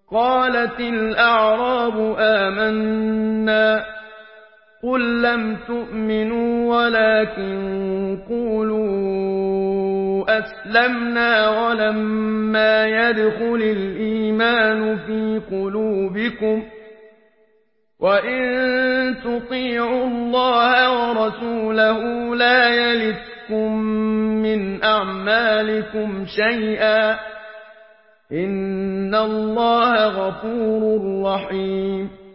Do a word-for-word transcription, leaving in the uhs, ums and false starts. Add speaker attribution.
Speaker 1: قالت الأعراب آمنا قل لم تؤمنوا ولكن قولوا أسلمنا ولما يدخل الإيمان في قلوبكم وإن تطيعوا الله ورسوله لا يلتكم من أعمالكم شيئا إن الله غفور رحيم